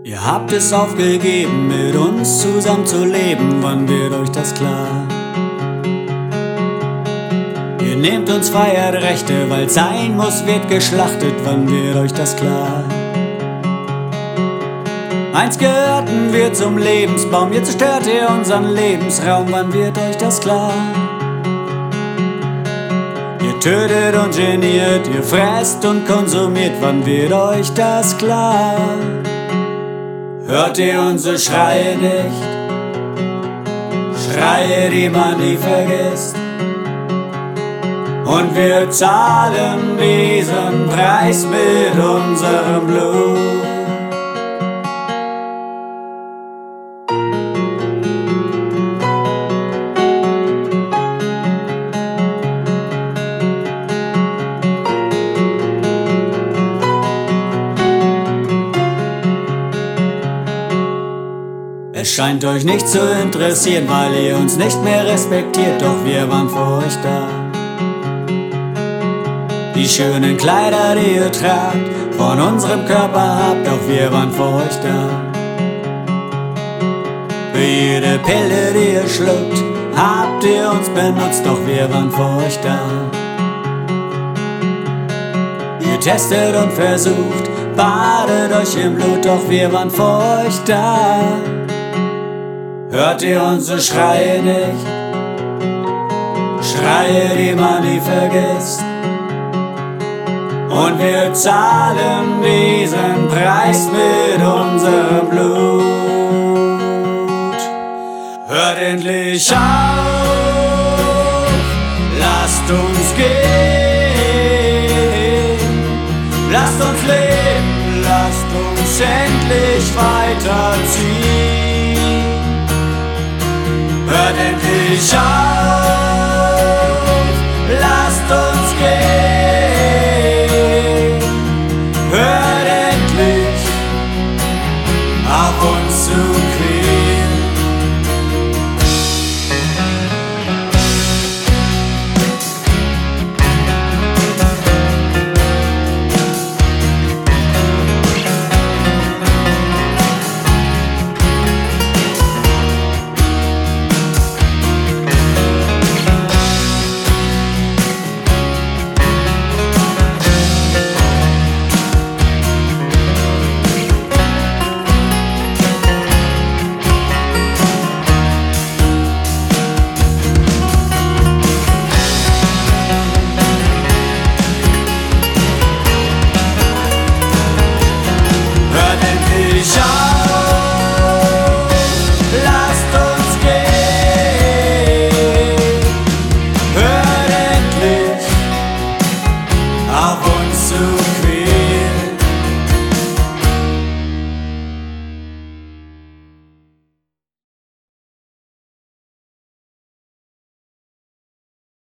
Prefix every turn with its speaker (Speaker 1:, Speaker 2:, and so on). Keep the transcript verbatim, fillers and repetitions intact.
Speaker 1: Ihr habt es aufgegeben, mit uns zusammen zu leben, wann wird euch das klar? Ihr nehmt uns Freiheitsrechte, weil's sein muss, wird geschlachtet, wann wird euch das klar? Einst gehörten wir zum Lebensbaum, jetzt zerstört ihr unseren Lebensraum, wann wird euch das klar? Ihr tötet und geniert, ihr fresst und konsumiert, wann wird euch das klar? Hört ihr unsere Schreie nicht? Schreie, die man nie vergisst. Und wir zahlen diesen Preis mit unserem Blut. Es scheint euch nicht zu interessieren, weil ihr uns nicht mehr respektiert, doch wir waren für euch da. Die schönen Kleider, die ihr tragt, von unserem Körper habt, doch wir waren für euch da. Für jede Pille, die ihr schluckt, habt ihr uns benutzt, doch wir waren für euch da. Ihr testet und versucht, badet euch im Blut, doch wir waren für euch da. Hört ihr unsere Schreie nicht? Schreie, die man nie vergisst. Und wir zahlen diesen Preis mit unserem Blut. Hört endlich auf, lasst uns gehen. Lasst uns leben, lasst uns endlich weiterziehen. Hört endlich auf, lasst uns gehen. Hört endlich auf uns zu quälen.